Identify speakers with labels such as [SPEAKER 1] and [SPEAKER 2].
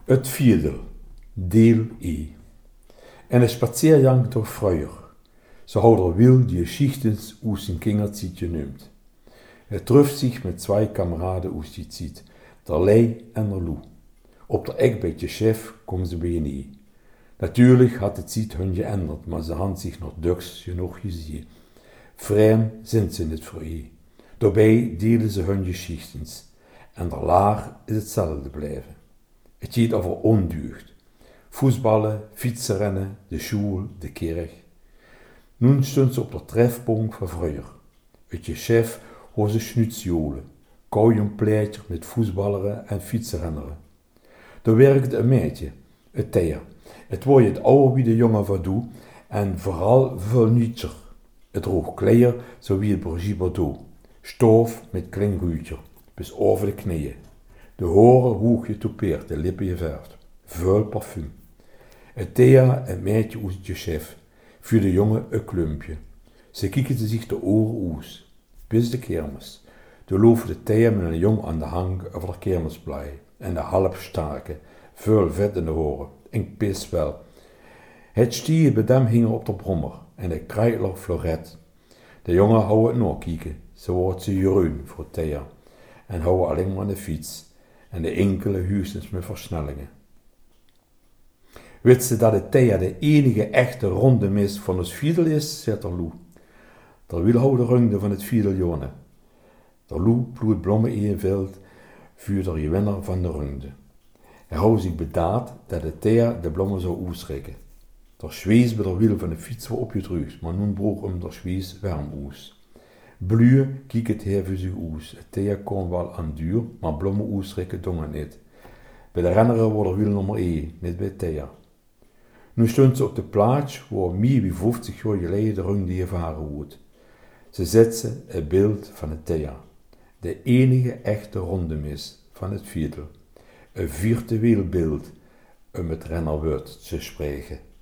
[SPEAKER 1] Het vierde, deel E. En een spaziergang door Freuer. Ze houdt wil die Geschichtens aus den Kinderzietje nimmt. Trifft sich mit zwei Kameraden aus die Zeit, der Lei en der Lou. Op der Eck bij de chef komen ze bijeen. Natuurlijk had de tijd hun geändert, maar ze hadden zich nog duks genoeg gezien. Vreemd zijn ze niet voor je. Daarbij delen ze hun geschichtens. En daarlaar is hetzelfde blijven. Het gaat over ondeugd. Voetballen, fietsenrennen, de school, de kerk. Nu stonden ze op de trefpunt van vroeger. Het chef had ze schnutsjolen, kouwenpleitje met voetballeren en fietsenrenneren. Daar werkte een meisje, het Thea. Het was het oude wie de jongen van doe en vooral veel nietscher. Het droeg kleder zoals het Brigitte Bardot. Stof met klein ruutje, bis over de knieën. De horen hoog getoupeerd, de lippen geverfd. Veel parfum. Het Thea en meisje uit het chef. Voor de jongen een klumpje. Ze kiekten zich de oren uit. Bis de kermis. De loofde de Thea met een jong aan de hang over de kermisblij. En de half starke, veel vet in de horen. Ik pis wel. Het stier bij hem hing op de brommer. En de krijtler floret. De jongen hou het nog kieken. Zo wordt ze jeroen voor Thea. En hou alleen maar aan de fiets. En de enkele huisjes met versnellingen. Weet ze dat het Thea de enige echte ronde mis van het fiedel is, zegt er Lou. Der wil houden runde van het fiedeljongen. Der Lou ploeit bloemen in het veld voor de gewinner van de runde. Hij houdt zich bedaard dat het Thea de bloemen zou uitschrikken. Der Schwees bij de wiel van de fiets was opgedrukt, maar nu broek hem der Schwees warm uit. Blue kiek het heer voor zich uit. Het Thea kon wel aan duur, maar bloemen uitschrikken dongen niet. Bij de renneren wordt er wiel nummer 1, niet bij Thea. Nu stond ze op de plaats waar meer dan 50 jaar geleden de runde gevaren wordt. Ze zette het beeld van het Thea. De enige echte rondemis van het vierdel. Een virtueel beeld om het rennerwoord te spreken.